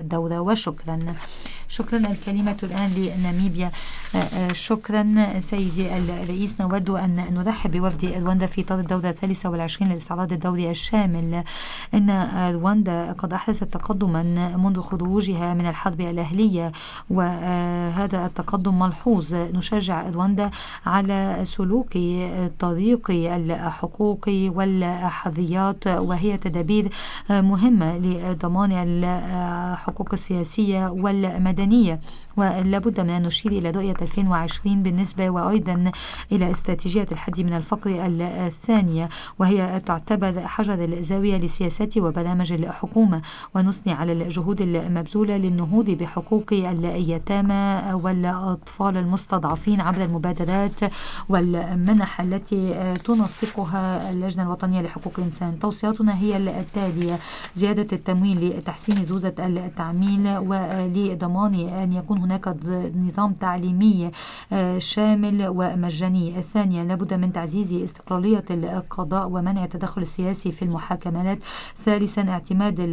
الدولة. وشكرا. شكرا. الكلمة الآن لناميبيا. شكرا سيدي الرئيس. نود أن نرحب بوفد رواندا في إطار الدورة 23 للاستعراض الدولي الشامل. إن رواندا قد أحدثت تقدما منذ خروجها من الحرب الأهلية، وهذا التقدم ملحوظ. نشجع رواندا على سلوك طريق الحقوق والحريات، وهي تدابير مهمة لضمان الحقوق السياسية والمدنية. ولابد من أن نشير إلى رؤية 2020 بالنسبة وأيضا إلى استراتيجية الحد من الفقر الثانية، وهي تعتبر حجر الزاوية لسياسات وبرامج الحكومة. ونثني على الجهود المبذولة للنهوض بحقوق اليتامى والأطفال المستضعفين عبر المبادرات والمنح التي تنسقها اللجنة الوطنية لحقوق الإنسان. توصياتنا هي التالية: زيادة التمويل لتحسين جودة التعميل، ولضمان أن يكون هناك نظام تعليمي شامل ومجاني. ثانيا، لابد من تعزيز استقلالية القضاء ومنع التدخل السياسي في المحاكمات. ثالثا، اعتماد